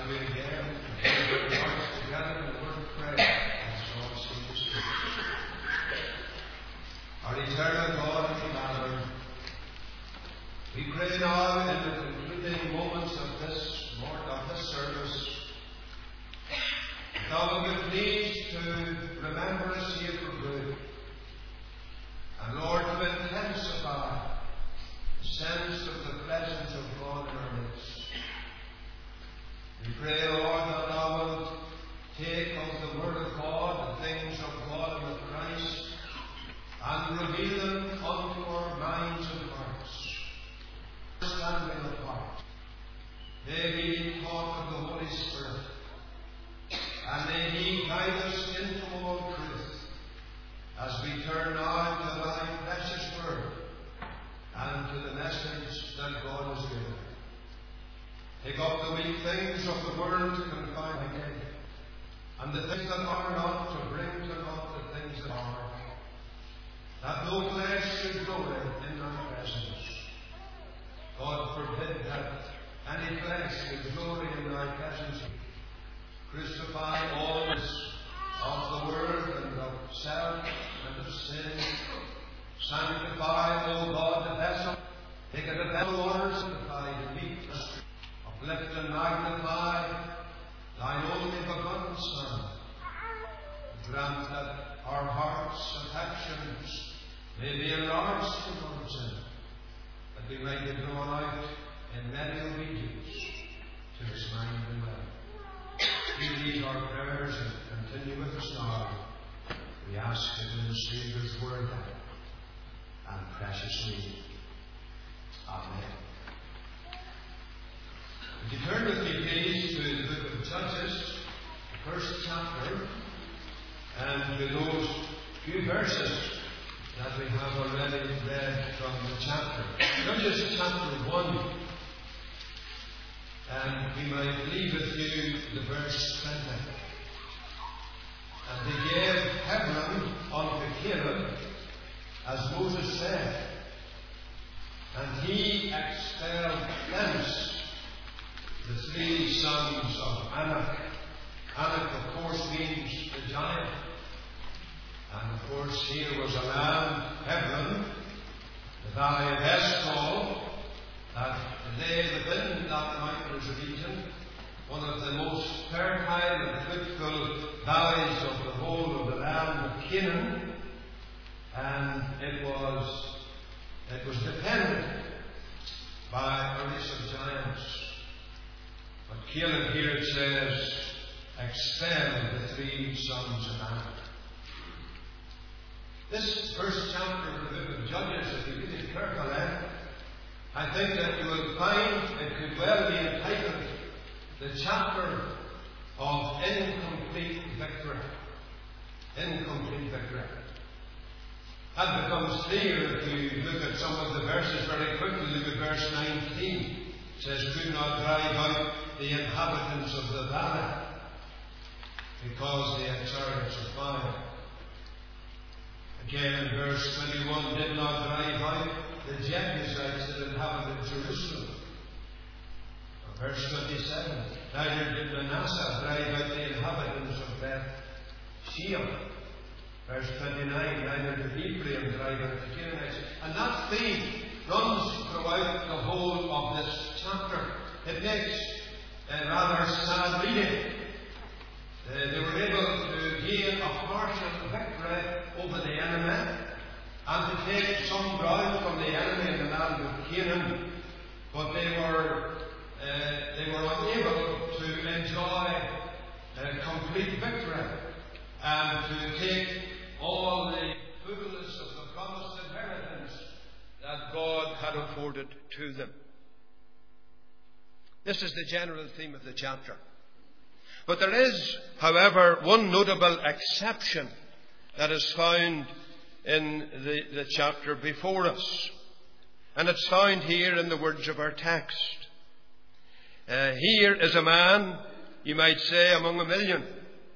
as we again put our hearts together in the word of prayer, as God seems to. Our eternal God and Father, we pray now in the concluding moments of this service, Thou will be pleased to remember us here for good, and Lord, to intensify the sense of the presence of God in our midst. We pray, Lord, that Thou wilt take of the Word of God, the things of God and of Christ, and reveal them unto our minds and hearts, standing apart. May we be taught of the Holy Spirit, and may He guide us into all truth as we turn now to Thy precious Word and to the message that God has given. Take up the weak things of the world to confine again, and the things that are not to bring to naught the things that are, that no flesh should glory in Thy presence. God forbid that any flesh should glory in Thy presence. Crucify all this of the world and of self and of sin. Sanctify, O God, the vessel. Take it a vessel honor, sanctify the weakness. Uplift and magnify Thine only begotten Son. Grant that our hearts' affections may be enlarged towards Him, that we may be drawn out in many obedience to His mind and will. You lead our prayers and continue with us now. We ask it in the Saviour's word and precious name. Amen. Would you turn with me, please, to the book of Judges, the first chapter, and to those few verses that we have already read from the chapter. Judges chapter 1. And we might leave with you the verse 20. And they gave Hebron unto Caleb, as Moses said, and he expelled thence the 3 sons of Anak. Anak, of course, means the giant. And of course, here was a land, Hebron, the valley of Eshcol, that lay within that mountainous region, one of the most fertile and fruitful valleys of the whole of the land of Canaan, and it was defended by a race of giants. But Caleb here it says, expelled the 3 sons of Anak. This first chapter of the book of Judges, if you read it carefully, I think that you will find it could well be entitled the chapter of incomplete victory. Incomplete victory. That becomes clear if you look at some of the verses very quickly. Look at verse 19. It says, could not drive out the inhabitants of the valley because they had chariots of fire. Again in verse 21, did not drive out the Jebusites that inhabited Jerusalem. Or verse 27, neither did Manasseh drive out the inhabitants of Beth Sheol. Verse 29, neither did Ephraim drive out the Canaanites. And that theme runs throughout the whole of this chapter. It makes rather sad reading. They were able to gain a partial victory over the enemy and to take some ground from the enemy in the land of Canaan, but they were unable to enjoy complete victory and to take all the fullness of the promised inheritance that God had afforded to them. This is the general theme of the chapter. But there is, however, one notable exception that is found in the chapter before us. And it's found here in the words of our text. Here is a man, you might say, among a million.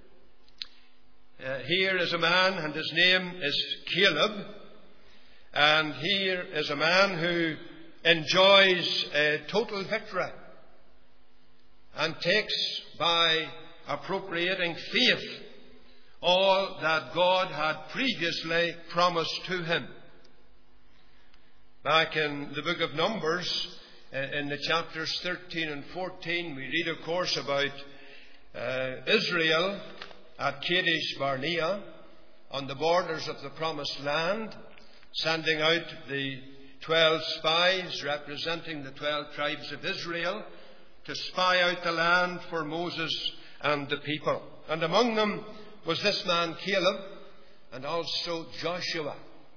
Here is a man, and his name is Caleb. And here is a man who enjoys a total victory. and takes by appropriating faith all that God had previously promised to him. Back in the book of Numbers, in the chapters 13 and 14, we read, of course, about Israel at Kadesh Barnea, on the borders of the Promised Land, sending out the 12 spies representing the 12 tribes of Israel to spy out the land for Moses and the people. And among them was this man Caleb, and also Joshua.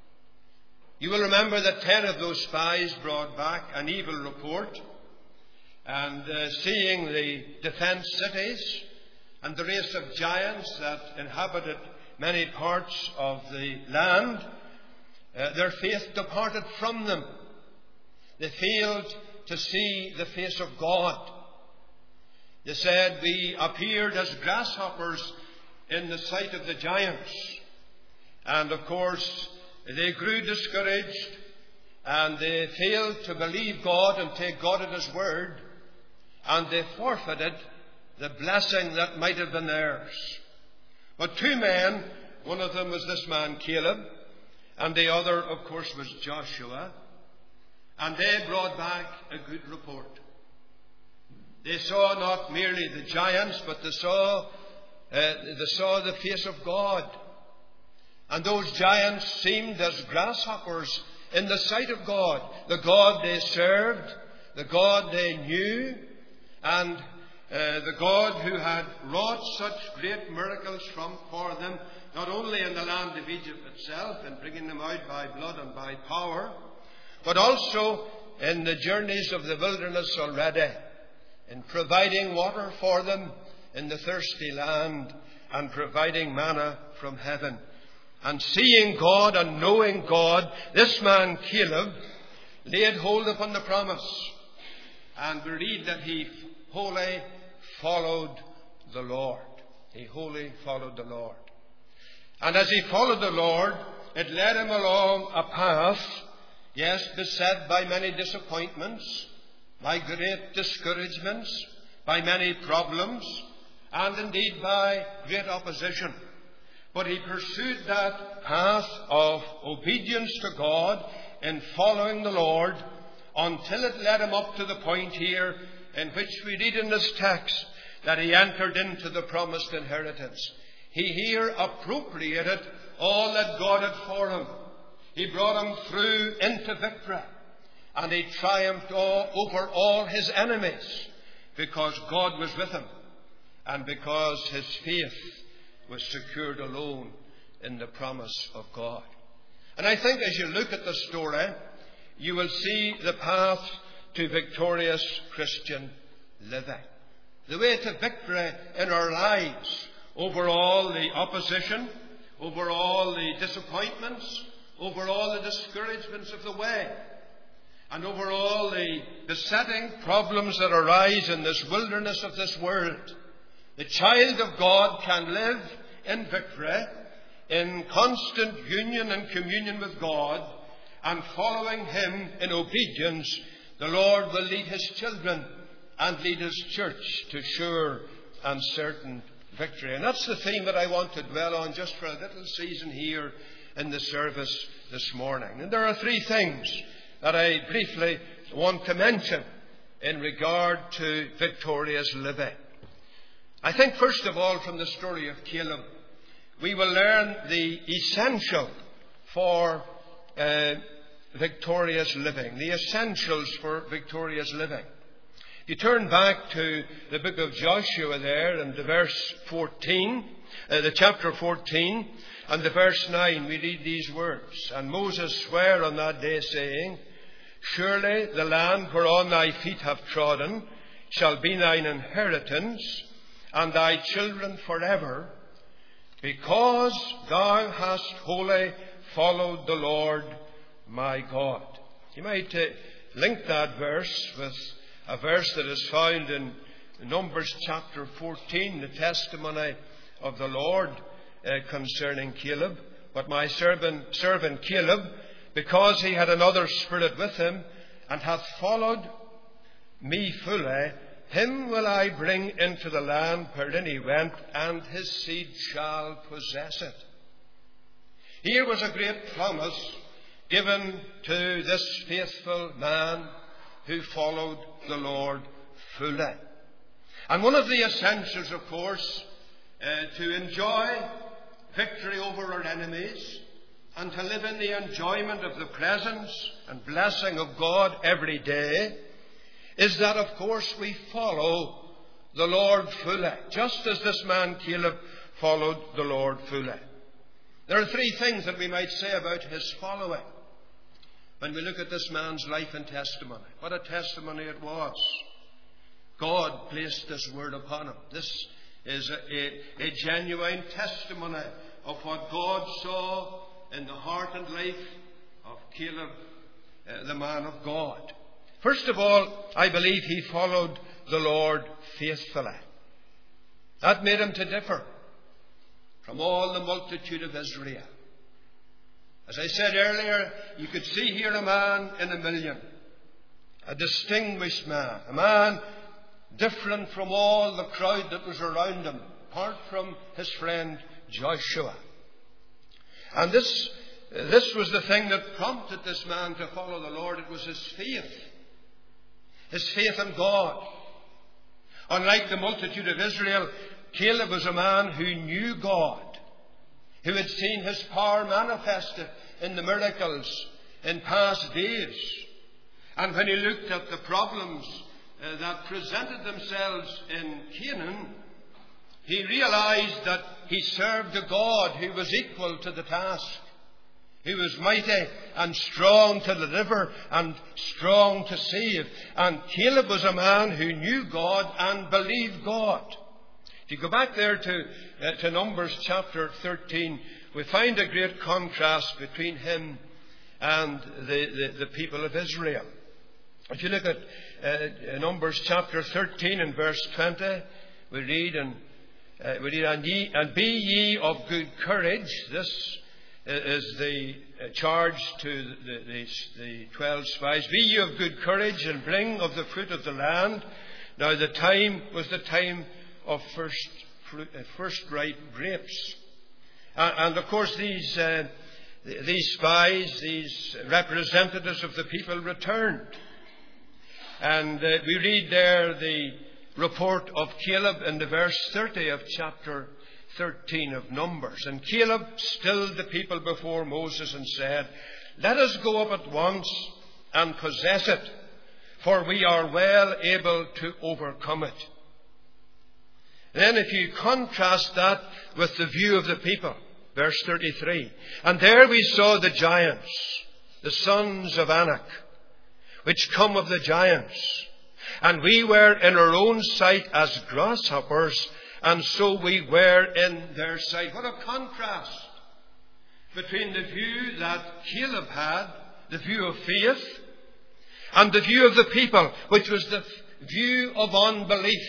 You will remember that 10 of those spies brought back an evil report, and seeing the defence cities and the race of giants that inhabited many parts of the land, their faith departed from them. They failed to see the face of God. They said, "We appeared as grasshoppers in the sight of the giants." And of course, they grew discouraged, and they failed to believe God and take God at His word, and they forfeited the blessing that might have been theirs. But 2 men, one of them was this man Caleb, and the other, of course, was Joshua, and they brought back a good report. They saw not merely the giants, but they saw the face of God. And those giants seemed as grasshoppers in the sight of God. The God they served, the God they knew, and the God who had wrought such great miracles for them, not only in the land of Egypt itself, in bringing them out by blood and by power, but also in the journeys of the wilderness already, in providing water for them in the thirsty land, and providing manna from heaven. And seeing God and knowing God, this man Caleb laid hold upon the promise. And we read that he wholly followed the Lord. He wholly followed the Lord. And as he followed the Lord, it led him along a path, yes, beset by many disappointments, by great discouragements, by many problems, and indeed by great opposition. But he pursued that path of obedience to God in following the Lord until it led him up to the point here in which we read in this text that he entered into the promised inheritance. He here appropriated all that God had for him. He brought him through into victory, and he triumphed over all his enemies because God was with him and because his faith was secured alone in the promise of God. And I think as you look at the story, you will see the path to victorious Christian living. The way to victory in our lives over all the opposition, over all the disappointments, over all the discouragements of the way, and over all the besetting problems that arise in this wilderness of this world. The child of God can live in victory, in constant union and communion with God, and following Him in obedience. The Lord will lead His children and lead His church to sure and certain victory. And that's the theme that I want to dwell on just for a little season here in the service this morning. And there are 3 things that I briefly want to mention in regard to victorious living. I think, first of all, from the story of Caleb, we will learn the essential for victorious living, the essentials for victorious living. You turn back to the book of Joshua there and the verse 14, the chapter 14, and the verse 9, we read these words. And Moses sware on that day, saying, Surely the land whereon thy feet have trodden shall be thine inheritance, and thy children forever, because thou hast wholly followed the Lord my God. You might link that verse with a verse that is found in Numbers chapter 14, the testimony of the Lord concerning Caleb. But my servant Caleb, because he had another spirit with him, and hath followed me fully, him will I bring into the land wherein he went, and his seed shall possess it. Here was a great promise given to this faithful man who followed the Lord fully. And one of the essentials, of course, to enjoy victory over our enemies and to live in the enjoyment of the presence and blessing of God every day is that, of course, we follow the Lord fully, just as this man Caleb followed the Lord fully. There are three things that we might say about his following when we look at this man's life and testimony. What a testimony it was. God placed this word upon him. This is a genuine testimony of what God saw in the heart and life of Caleb, the man of God. First of all, I believe he followed the Lord faithfully. That made him to differ from all the multitude of Israel. As I said earlier, you could see here a man in a million, a distinguished man, a man different from all the crowd that was around him, apart from his friend Joshua. And this was the thing that prompted this man to follow the Lord. It was his faith in God. Unlike the multitude of Israel, Caleb was a man who knew God, who had seen his power manifested in the miracles in past days. And when he looked at the problems that presented themselves in Canaan, he realized that he served a God who was equal to the task, who was mighty and strong to deliver and strong to save. And Caleb was a man who knew God and believed God. If you go back there to Numbers chapter 13, we find a great contrast between him and the people of Israel. If you look at Numbers chapter 13 and verse 20, we read, and be ye of good courage. This is the charge to the 12 spies. Be ye of good courage, and bring of the fruit of the land. Now the time was the time of first ripe grapes. And of course these spies, these representatives of the people, returned. And we read there the report of Caleb in the verse 30 of chapter 13 of Numbers. And Caleb stilled the people before Moses and said, let us go up at once and possess it, for we are well able to overcome it. Then if you contrast that with the view of the people, verse 33, and there we saw the giants, the sons of Anak, which come of the giants, and we were in our own sight as grasshoppers, and so we were in their sight. What a contrast between the view that Caleb had, the view of faith, and the view of the people, which was the view of unbelief,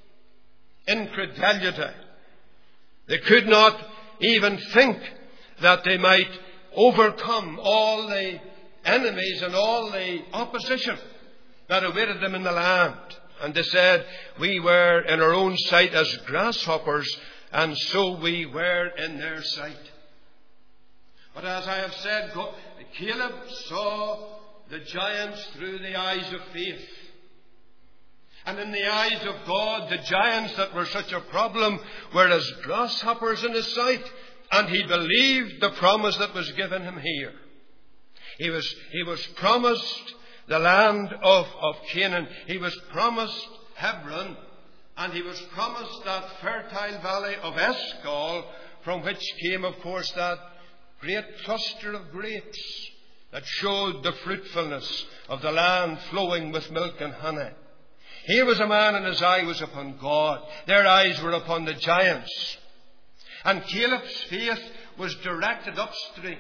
incredulity. They could not even think that they might overcome all the enemies and all the opposition that awaited them in the land. And they said, we were in our own sight as grasshoppers, and so we were in their sight. But as I have said, Caleb saw the giants through the eyes of faith. And in the eyes of God, the giants that were such a problem were as grasshoppers in his sight. And he believed the promise that was given him here. He was promised the land of Canaan. He was promised Hebron. And he was promised that fertile valley of Eshcol, from which came, of course, that great cluster of grapes that showed the fruitfulness of the land flowing with milk and honey. Here was a man, and his eye was upon God. Their eyes were upon the giants. And Caleb's faith was directed upstream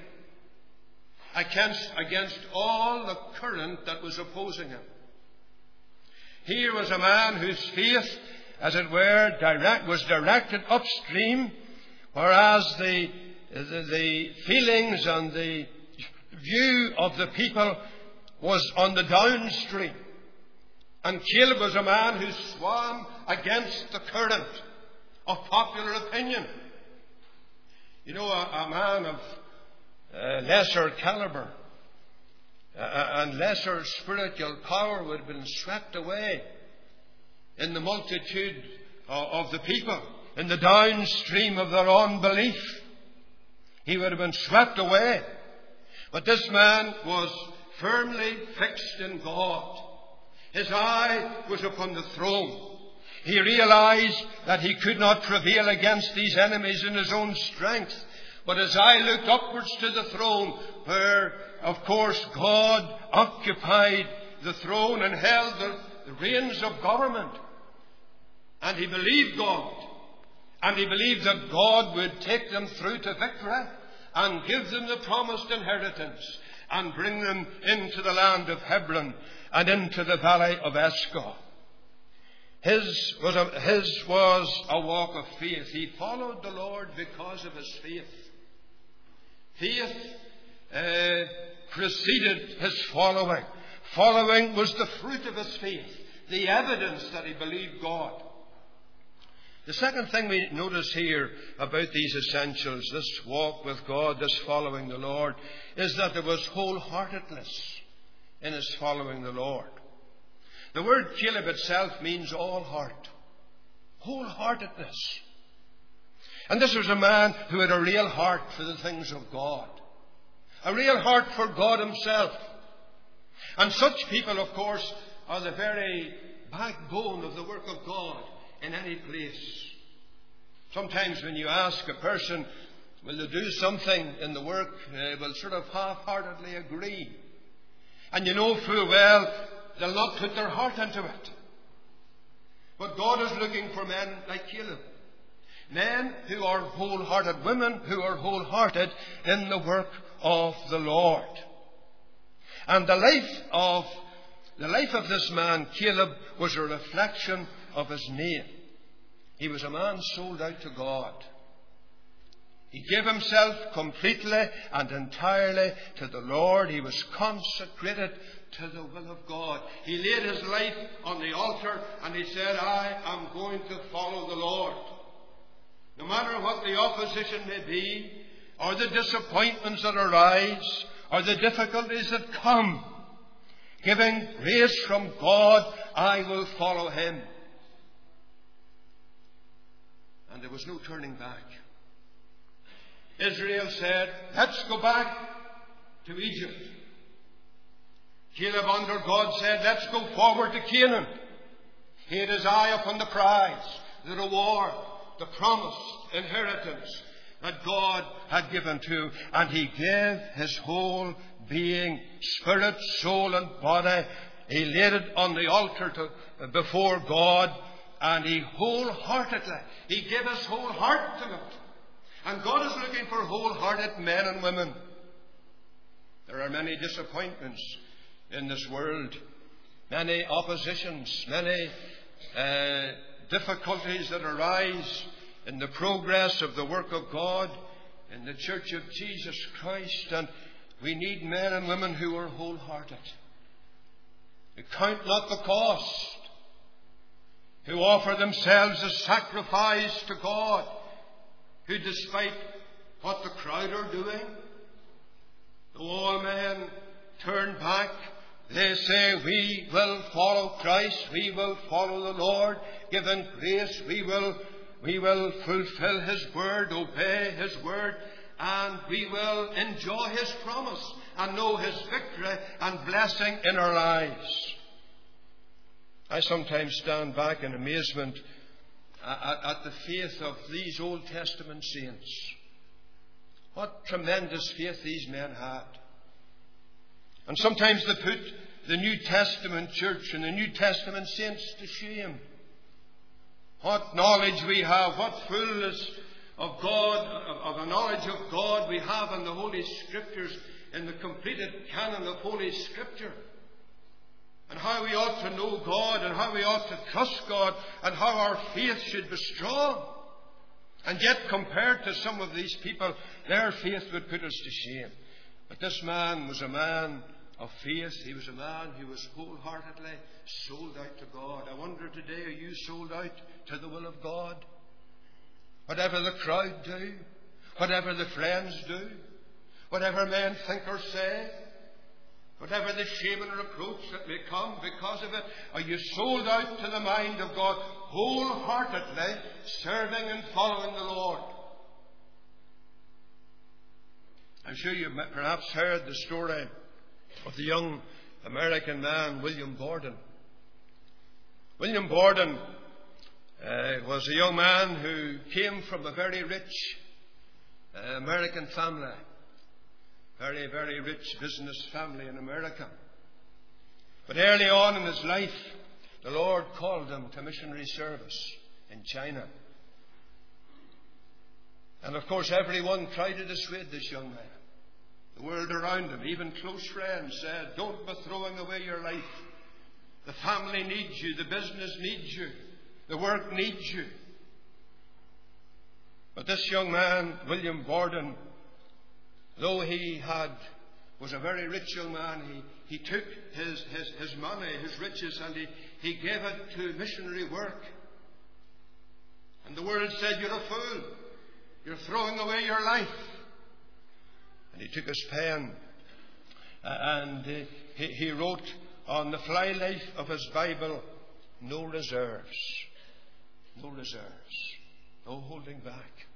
against all the current that was opposing him. Here was a man whose faith, as it were, was directed upstream, whereas the feelings and the view of the people was on the downstream. And Caleb was a man who swam against the current of popular opinion. You know, a man of lesser caliber and lesser spiritual power would have been swept away in the multitude of the people, in the downstream of their unbelief. He would have been swept away. But this man was firmly fixed in God. His eye was upon the throne. He realized that he could not prevail against these enemies in his own strength. But his eye looked upwards to the throne, where, of course, God occupied the throne and held the reins of government. And he believed God. And he believed that God would take them through to victory and give them the promised inheritance and bring them into the land of Hebron and into the valley of Escol. His was a walk of faith. He followed the Lord because of his faith. Faith preceded his following. Following was the fruit of his faith, the evidence that he believed God. The second thing we notice here about these essentials, this walk with God, this following the Lord, is that there was wholeheartedness in his following the Lord. The word Caleb itself means all heart. Wholeheartedness. And this was a man who had a real heart for the things of God. A real heart for God himself. And such people, of course, are the very backbone of the work of God in any place. Sometimes when you ask a person, will they do something in the work, they will sort of half-heartedly agree. And you know full well they'll not put their heart into it. But God is looking for men like Caleb. Men who are wholehearted, women who are wholehearted in the work of the Lord. And the life of this man, Caleb, was a reflection of his name. He was a man sold out to God. He gave himself completely and entirely to the Lord. He was consecrated to the will of God. He laid his life on the altar and he said, I am going to follow the Lord. No matter what the opposition may be, or the disappointments that arise, or the difficulties that come, giving grace from God, I will follow him. And there was no turning back. Israel said, let's go back to Egypt. Caleb under God said, let's go forward to Canaan. He had his eye upon the prize, the reward, the promised inheritance that God had given to. And he gave his whole being, spirit, soul and body. He laid it on the altar before God. And he wholeheartedly, he gave his whole heart to it. And God is looking for wholehearted men and women. There are many disappointments in this world. Many oppositions, many difficulties that arise in the progress of the work of God in the Church of Jesus Christ. And we need men and women who are wholehearted, who count not the cost, who offer themselves as sacrifice to God, who despite what the crowd are doing, though all men turn back, they say, we will follow Christ, we will follow the Lord, given grace, we will fulfill his word, obey his word, and we will enjoy his promise and know his victory and blessing in our lives. I sometimes stand back in amazement at the faith of these Old Testament saints. What tremendous faith these men had. And sometimes they put the New Testament church and the New Testament saints to shame. What knowledge we have, what fullness of God, of the knowledge of God we have in the Holy Scriptures, in the completed canon of Holy Scripture. And how we ought to know God, and how we ought to trust God, and how our faith should be strong. And yet, compared to some of these people, their faith would put us to shame. But this man was a man of faith. He was a man who was wholeheartedly sold out to God. I wonder today, are you sold out to the will of God? Whatever the crowd do, whatever the friends do, whatever men think or say, whatever the shame and reproach that may come because of it, are you sold out to the mind of God, wholeheartedly serving and following the Lord? I'm sure you've perhaps heard the story of the young American man, William Borden. William Borden was a young man who came from a very rich American family. Very, very rich business family in America. But early on in his life, the Lord called him to missionary service in China. And of course, everyone tried to dissuade this young man. The world around him, even close friends, said, "Don't be throwing away your life. The family needs you. The business needs you. The work needs you." But this young man, William Borden, though he was a very rich young man, he took his money, his riches, and he gave it to missionary work. And the world said, "You're a fool. You're throwing away your life." And he took his pen and he wrote on the flyleaf of his Bible, "No reserves. No reserves. No holding back.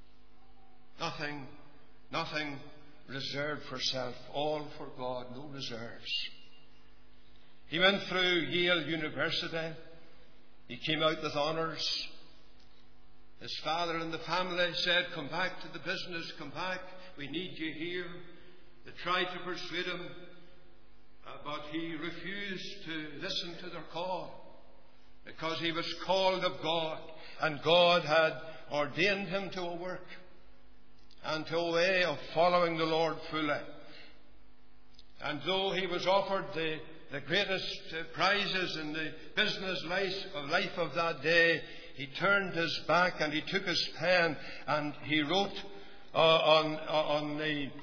Nothing reserved for self. All for God. No reserves." He went through Yale University. He came out with honours. His father and the family said, "Come back to the business. Come back. We need you here." They tried to persuade him, but he refused to listen to their call, because he was called of God, and God had ordained him to a work and to a way of following the Lord fully. And though he was offered the greatest prizes in the business life of that day, he turned his back and he took his pen and he wrote on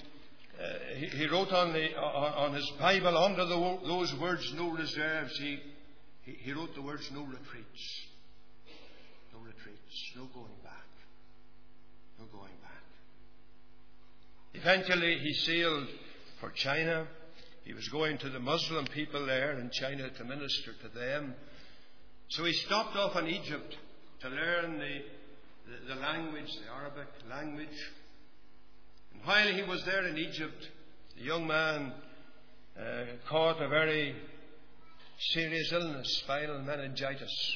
his Bible under those words, "No reserves." He wrote the words, "No retreats." No retreats. No going back. No going back. Eventually he sailed for China. He was going to the Muslim people there in China to minister to them. So he stopped off in Egypt to learn the language, the Arabic language. And while he was there in Egypt, the young man caught a very serious illness, spinal meningitis.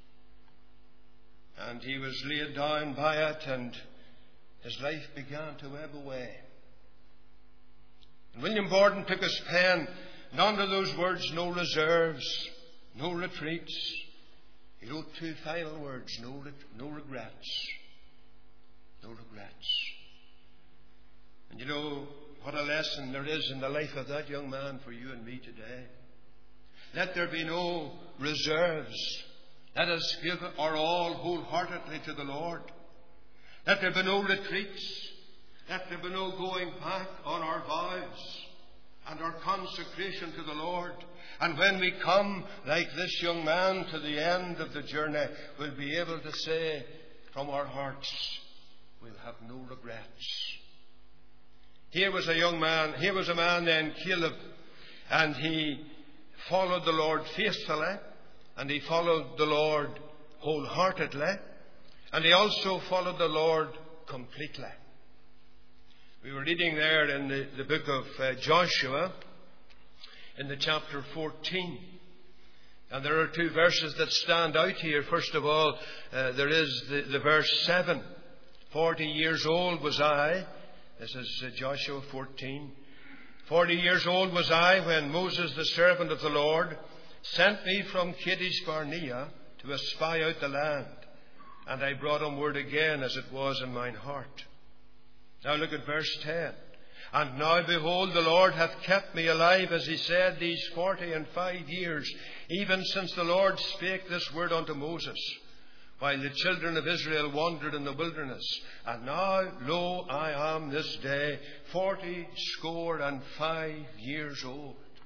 And he was laid down by it, and his life began to ebb away. And William Borden took his pen, and under those words, "No reserves, no retreats," he wrote two final words, no regrets. No regrets. And you know what a lesson there is in the life of that young man for you and me today. Let there be no reserves. Let us give our all wholeheartedly to the Lord. Let there be no retreats. Let there be no going back on our vows and our consecration to the Lord. And when we come, like this young man, to the end of the journey, we'll be able to say from our hearts, we'll have no regrets. Here was a man named Caleb, and he followed the Lord faithfully, and he followed the Lord wholeheartedly, and he also followed the Lord completely. We were reading there in the book of Joshua, in the chapter 14. And there are two verses that stand out here. First of all, there is the verse 7. 40 years old was I. This is Joshua 14. 40 years old was I when Moses, the servant of the Lord, sent me from Kadesh Barnea to espy out the land. And I brought him word again as it was in mine heart. Now look at verse 10. And now behold, the Lord hath kept me alive, as he said, these 45 years, even since the Lord spake this word unto Moses, while the children of Israel wandered in the wilderness. And now, lo, I am this day 45 years old.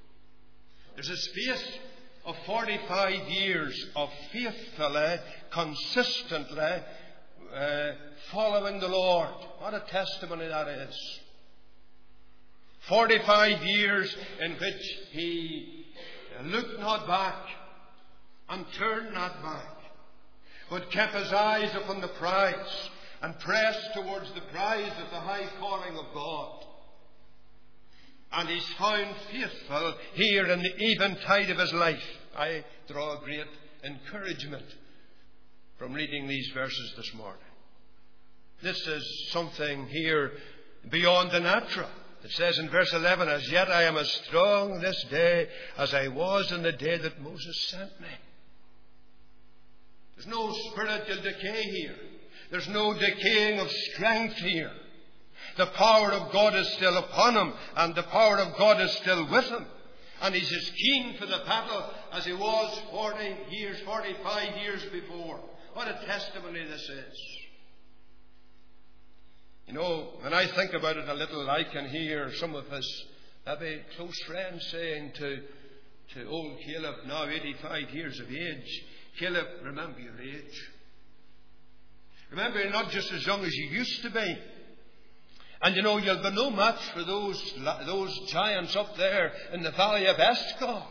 There's a space of 45 years of faithfully, consistently following the Lord. What a testimony that is. 45 years in which he looked not back and turned not back, but kept his eyes upon the prize and pressed towards the prize of the high calling of God. And he's found faithful here in the eventide of his life. I draw great encouragement from reading these verses this morning. This is something here beyond the natural. It says in verse 11, "As yet I am as strong this day as I was in the day that Moses sent me." There's no spiritual decay here. There's no decaying of strength here. The power of God is still upon him, and the power of God is still with him. And he's as keen for the battle as he was 45 years before. What a testimony this is. You know, when I think about it a little, I can hear some of his maybe close friends saying to old Caleb, now 85 years of age, "Caleb, remember your age. Remember, you're not just as young as you used to be. And you know, you'll be no match for those giants up there in the valley of Escol.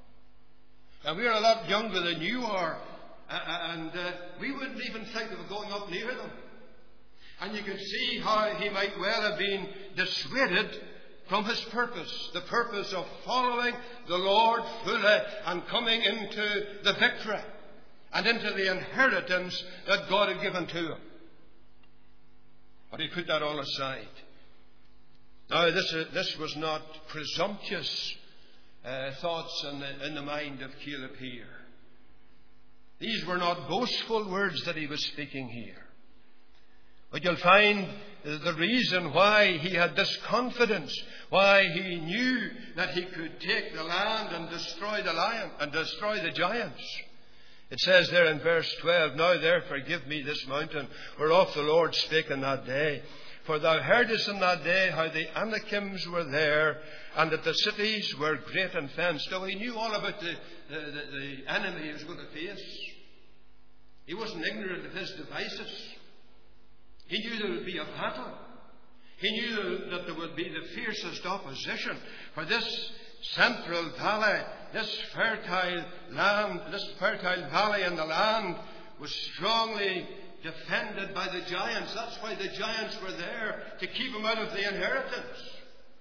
And we're a lot younger than you are. And we wouldn't even think of going up near them." And you can see how he might well have been dissuaded from his purpose. The purpose of following the Lord fully and coming into the victory and into the inheritance that God had given to him. But he put that all aside. Now, this was not presumptuous thoughts in the mind of Caleb here. These were not boastful words that he was speaking here. But you'll find the reason why he had this confidence, why he knew that he could take the land and destroy the lion and destroy the giants. It says there in verse 12, "Now therefore give me this mountain whereof the Lord spake in that day. For thou heardest in that day how the Anakims were there, and that the cities were great and fenced." So he knew all about the enemy he was going to face. He wasn't ignorant of his devices. He knew there would be a battle. He knew that there would be the fiercest opposition. For this central valley, this fertile land, this fertile valley in the land was strongly defended by the giants. That's why the giants were there, to keep him out of the inheritance.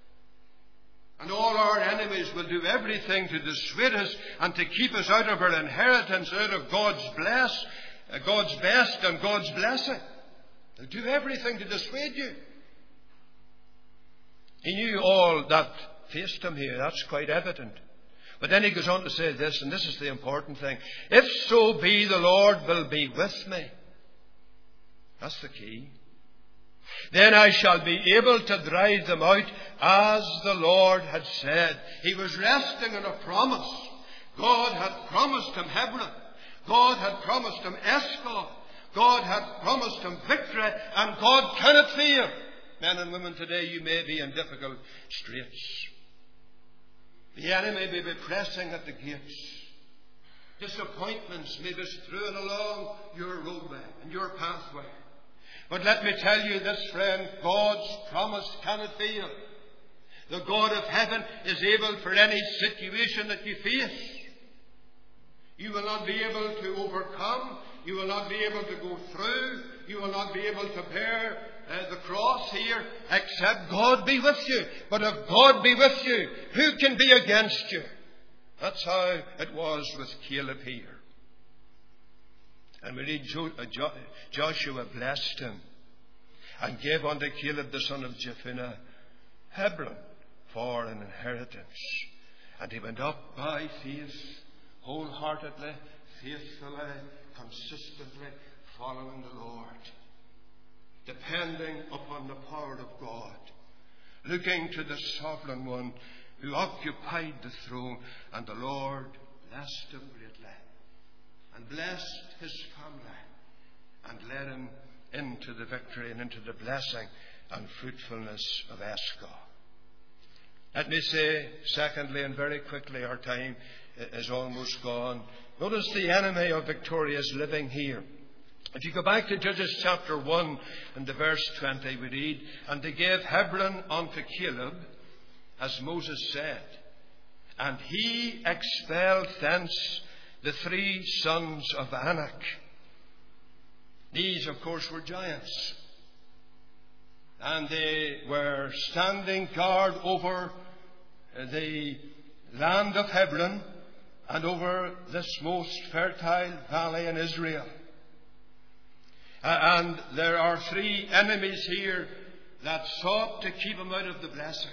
And all our enemies will do everything to dissuade us and to keep us out of our inheritance, out of God's best and God's blessing. They'll do everything to dissuade you. He knew all that faced him here. That's quite evident. But then he goes on to say this, and this is the important thing. "If so be the Lord will be with me." That's the key. "Then I shall be able to drive them out as the Lord had said." He was resting on a promise. God had promised him Hebron. God had promised him Escol. God had promised him victory, and God cannot fail. Men and women, today you may be in difficult straits. The enemy may be pressing at the gates. Disappointments may be strewn along your roadway and your pathway. But let me tell you this, friend, God's promise cannot fail. The God of heaven is able for any situation that you face. You will not be able to overcome. You will not be able to go through. You will not be able to bear the cross here, except God be with you. But if God be with you, who can be against you? That's how it was with Caleb here. And we read Joshua blessed him and gave unto Caleb the son of Jephunneh Hebron for an inheritance. And he went up by faith, wholeheartedly, faithfully, consistently, following the Lord, depending upon the power of God, looking to the sovereign one who occupied the throne. And the Lord blessed him greatly, and blessed his family, and led him into the victory and into the blessing and fruitfulness of Escol. Let me say, secondly, and very quickly, our time is almost gone. Notice the enemy of victorious living here. If you go back to Judges chapter 1 and the verse 20, we read, "And they gave Hebron unto Caleb, as Moses said, and he expelled thence the 3 sons of Anak." These, of course, were giants. And they were standing guard over the land of Hebron and over this most fertile valley in Israel. And there are 3 enemies here that sought to keep him out of the blessing.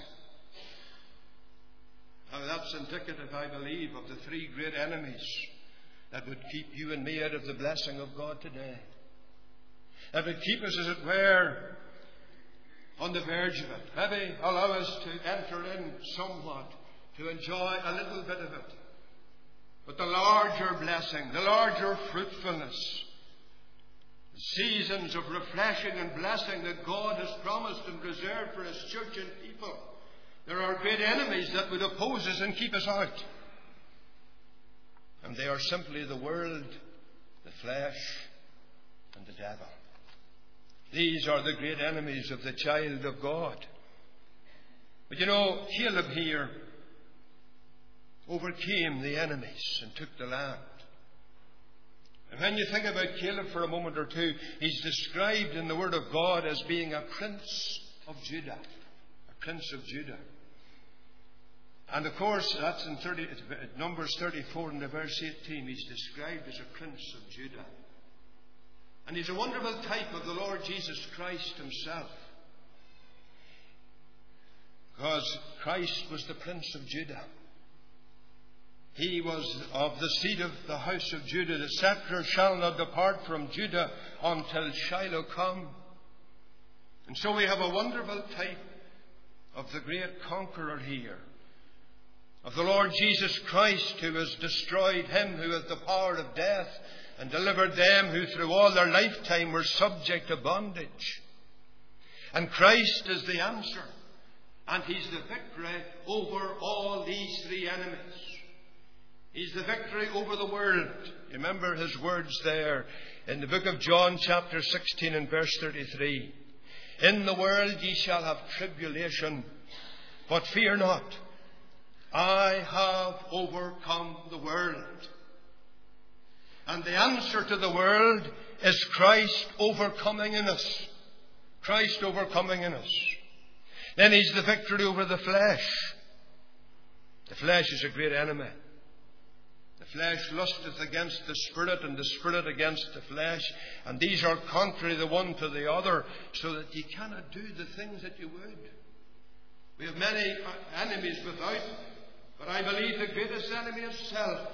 Now that's indicative, I believe, of the 3 great enemies that would keep you and me out of the blessing of God today. That would keep us, as it were, on the verge of it. Maybe allow us to enter in somewhat, to enjoy a little bit of it. But the larger blessing, the larger fruitfulness, the seasons of refreshing and blessing that God has promised and reserved for His church and people, there are great enemies that would oppose us and keep us out. And they are simply the world, the flesh, and the devil. These are the great enemies of the child of God. But you know, Caleb here overcame the enemies and took the land. And when you think about Caleb for a moment or two, he's described in the Word of God as being a prince of Judah. A prince of Judah. And of course, that's in Numbers 34 and verse 18. He's described as a prince of Judah. And he's a wonderful type of the Lord Jesus Christ Himself. Because Christ was the Prince of Judah. He was of the seed of the house of Judah. The scepter shall not depart from Judah until Shiloh come. And so we have a wonderful type of the great conqueror here. Of the Lord Jesus Christ, who has destroyed him who hath the power of death, and delivered them who through all their lifetime were subject to bondage. And Christ is the answer. And He's the victory over all these 3 enemies. He's the victory over the world. You remember His words there in the book of John chapter 16 and verse 33. "In the world ye shall have tribulation, but fear not. I have overcome the world." And the answer to the world is Christ overcoming in us. Christ overcoming in us. Then He's the victory over the flesh. The flesh is a great enemy. The flesh lusteth against the Spirit, and the Spirit against the flesh. And these are contrary the one to the other, so that ye cannot do the things that you would. We have many enemies without, but I believe the greatest enemy is self.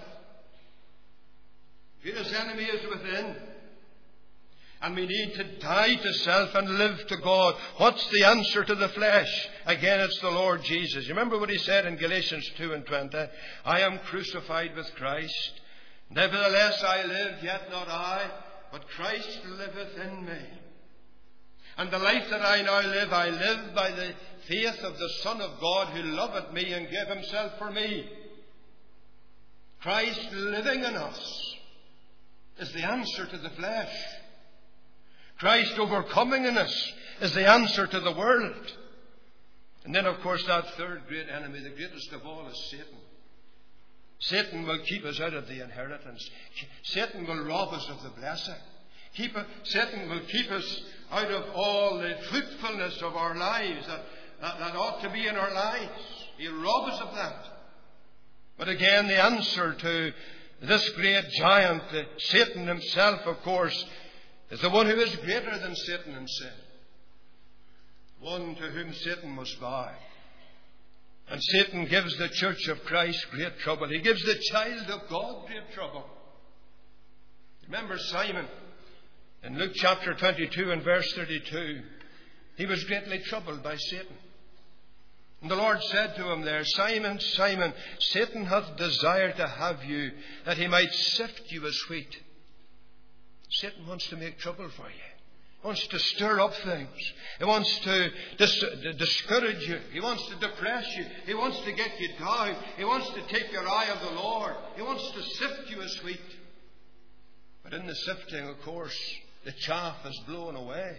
The greatest enemy is within. And we need to die to self and live to God. What's the answer to the flesh? Again, it's the Lord Jesus. You remember what He said in Galatians 2 and 20? "I am crucified with Christ. Nevertheless I live, yet not I, but Christ liveth in me. And the life that I now live, I live by the faith of the Son of God, who loveth me and gave Himself for me." Christ living in us is the answer to the flesh. Christ overcoming in us is the answer to the world. And then, of course, that 3rd great enemy, the greatest of all, is Satan. Satan will keep us out of the inheritance. Satan will rob us of the blessing. Satan will keep us out of all the fruitfulness of our lives that ought to be in our lives. He'll rob us of that. But again, the answer to this great giant, Satan himself, of course, is the one who is greater than Satan in sin. One to whom Satan must bow. And Satan gives the church of Christ great trouble. He gives the child of God great trouble. Remember Simon in Luke chapter 22 and verse 32. He was greatly troubled by Satan. And the Lord said to him there, "Simon, Simon, Satan hath desired to have you, that he might sift you as wheat." Satan wants to make trouble for you. He wants to stir up things. He wants to discourage you. He wants to depress you. He wants to get you down. He wants to take your eye of the Lord. He wants to sift you as wheat. But in the sifting, of course, the chaff is blown away.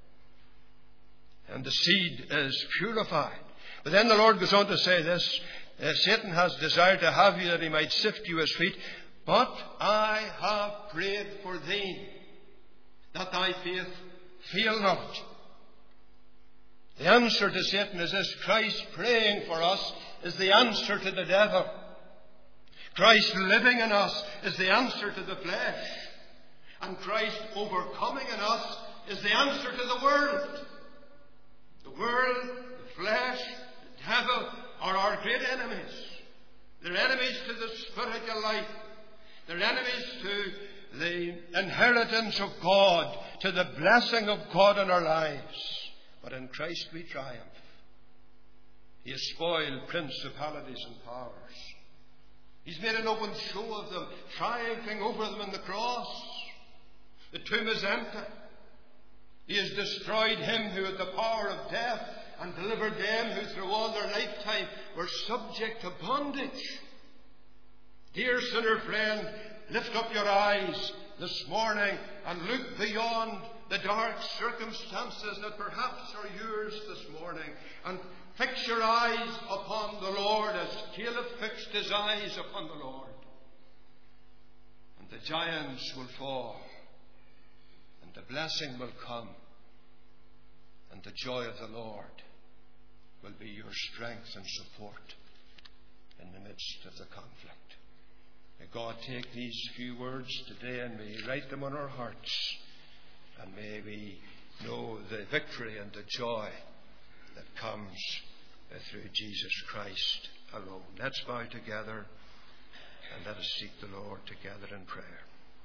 And the seed is purified. But then the Lord goes on to say this. Satan has desired to have you that he might sift you as wheat. But I have prayed for thee, that thy faith fail not. The answer to Satan is this. Christ praying for us is the answer to the devil. Christ living in us is the answer to the flesh. And Christ overcoming in us is the answer to the world. The world, the flesh, the devil are our great enemies. They're enemies to the spiritual life. They're enemies to the inheritance of God, to the blessing of God in our lives. But in Christ we triumph. He has spoiled principalities and powers. He's made an open show of them, triumphing over them on the cross. The tomb is empty. He has destroyed him who had the power of death and delivered them who through all their lifetime were subject to bondage. Dear sinner friend, lift up your eyes this morning and look beyond the dark circumstances that perhaps are yours this morning, and fix your eyes upon the Lord as Caleb fixed his eyes upon the Lord. And the giants will fall, and the blessing will come, and the joy of the Lord will be your strength and support in the midst of the conflict. May God take these few words today and may He write them on our hearts, and may we know the victory and the joy that comes through Jesus Christ alone. Let's bow together and let us seek the Lord together in prayer.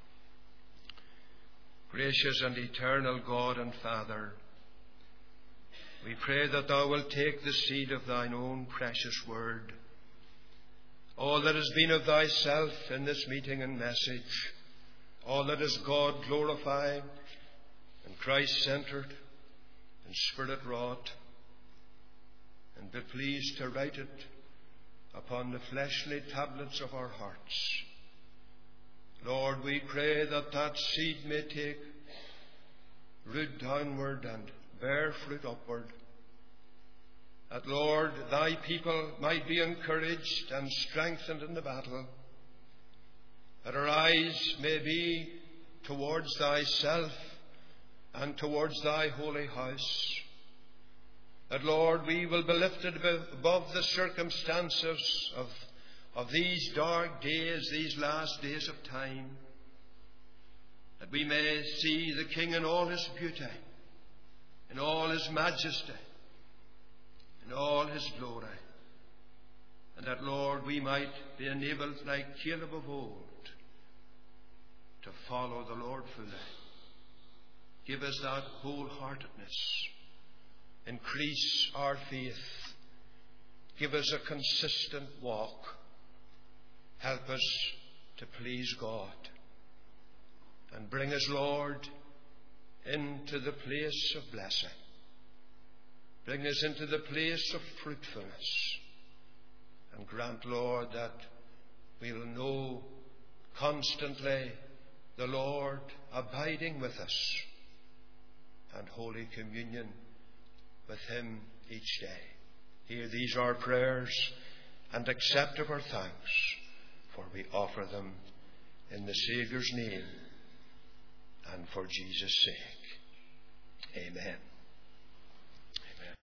Gracious and eternal God and Father, we pray that Thou wilt take the seed of Thine own precious word, all that has been of Thyself in this meeting and message, all that is God glorifying and Christ centered and Spirit wrought, and be pleased to write it upon the fleshly tablets of our hearts. Lord, we pray that that seed may take root downward and bear fruit upward, that, Lord, Thy people might be encouraged and strengthened in the battle, that our eyes may be towards Thyself and towards Thy holy house, that, Lord, we will be lifted above the circumstances of these dark days, these last days of time, that we may see the King in all His beauty, in all His majesty, in all His glory, and that, Lord, we might be enabled, like Caleb of old, to follow the Lord fully. Give us that wholeheartedness. Increase our faith. Give us a consistent walk. Help us to please God. And bring us, Lord, into the place of blessing. Bring us into the place of fruitfulness. And grant, Lord, that we'll know constantly the Lord abiding with us, and Holy Communion with Him each day. Hear these our prayers and accept of our thanks, for we offer them in the Saviour's name and for Jesus' sake. Amen.